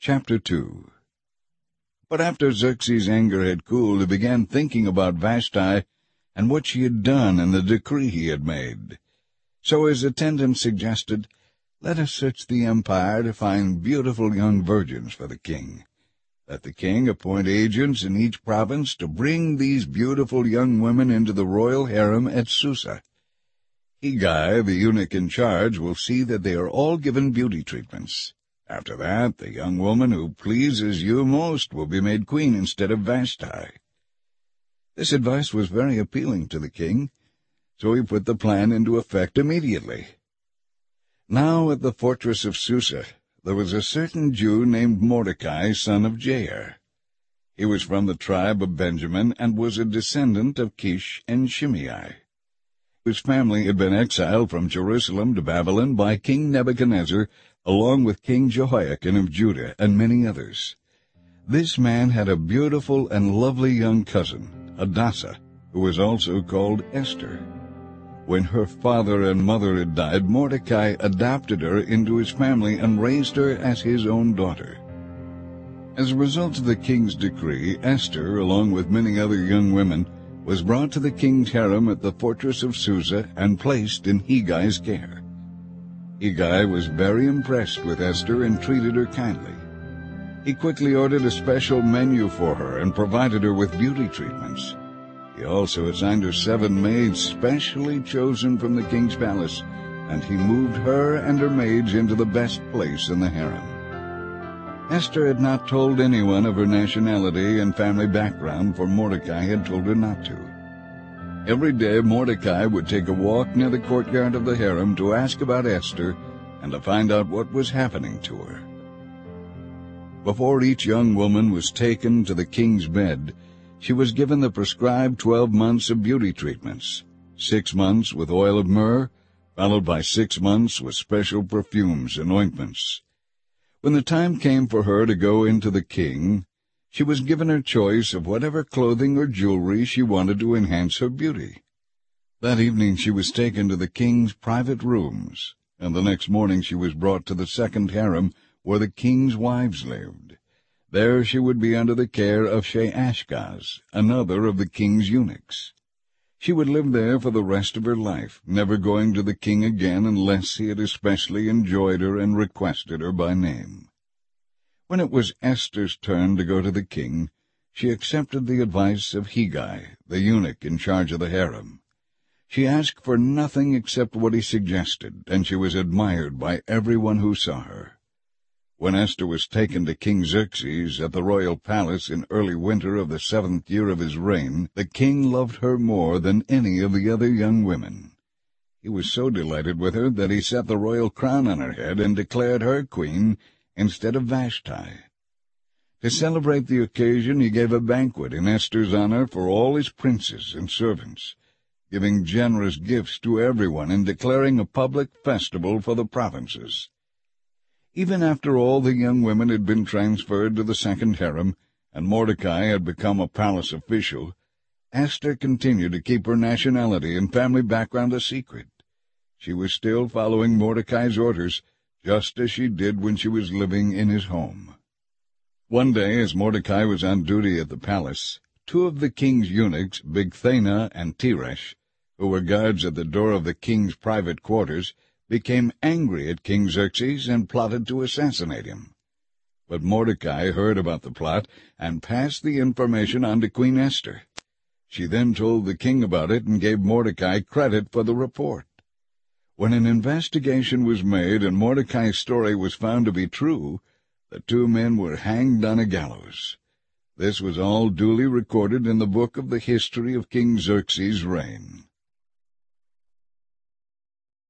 Chapter 2. But after Xerxes' anger had cooled, he began thinking about Vashti and what she had done and the decree he had made. So his attendants suggested, "Let us search the empire to find beautiful young virgins for the king. Let the king appoint agents in each province to bring these beautiful young women into the royal harem at Susa. Hegai, the eunuch in charge, will see that they are all given beauty treatments. After that, the young woman who pleases you most will be made queen instead of Vashti." This advice was very appealing to the king, so he put the plan into effect immediately. Now at the fortress of Susa there was a certain Jew named Mordecai, son of Jair. He was from the tribe of Benjamin and was a descendant of Kish and Shimei. His family had been exiled from Jerusalem to Babylon by King Nebuchadnezzar, along with King Jehoiakim of Judah and many others. This man had a beautiful and lovely young cousin, Hadassah, who was also called Esther. When her father and mother had died, Mordecai adopted her into his family and raised her as his own daughter. As a result of the king's decree, Esther, along with many other young women, was brought to the king's harem at the fortress of Susa and placed in Hegai's care. Hegai was very impressed with Esther and treated her kindly. He quickly ordered a special menu for her and provided her with beauty treatments. He also assigned her 7 maids specially chosen from the king's palace, and he moved her and her maids into the best place in the harem. Esther had not told anyone of her nationality and family background, for Mordecai had told her not to. Every day Mordecai would take a walk near the courtyard of the harem to ask about Esther and to find out what was happening to her. Before each young woman was taken to the king's bed, she was given the prescribed 12 months of beauty treatments, 6 months with oil of myrrh, followed by 6 months with special perfumes and ointments. When the time came for her to go into the king, she was given her choice of whatever clothing or jewelry she wanted to enhance her beauty. That evening she was taken to the king's private rooms, and the next morning she was brought to the second harem where the king's wives lived. There she would be under the care of Sheashgaz, another of the king's eunuchs. She would live there for the rest of her life, never going to the king again unless he had especially enjoyed her and requested her by name. When it was Esther's turn to go to the king, she accepted the advice of Hegai, the eunuch in charge of the harem. She asked for nothing except what he suggested, and she was admired by everyone who saw her. When Esther was taken to King Xerxes at the royal palace in early winter of the 7th year of his reign, the king loved her more than any of the other young women. He was so delighted with her that he set the royal crown on her head and declared her queen instead of Vashti. To celebrate the occasion, he gave a banquet in Esther's honor for all his princes and servants, giving generous gifts to everyone and declaring a public festival for the provinces. Even after all the young women had been transferred to the second harem, and Mordecai had become a palace official, Esther continued to keep her nationality and family background a secret. She was still following Mordecai's orders, just as she did when she was living in his home. One day, as Mordecai was on duty at the palace, 2 of the king's eunuchs, Bigthana and Teresh, who were guards at the door of the king's private quarters, became angry at King Xerxes and plotted to assassinate him. But Mordecai heard about the plot and passed the information on to Queen Esther. She then told the king about it and gave Mordecai credit for the report. When an investigation was made and Mordecai's story was found to be true, the 2 men were hanged on a gallows. This was all duly recorded in the book of the history of King Xerxes' reign.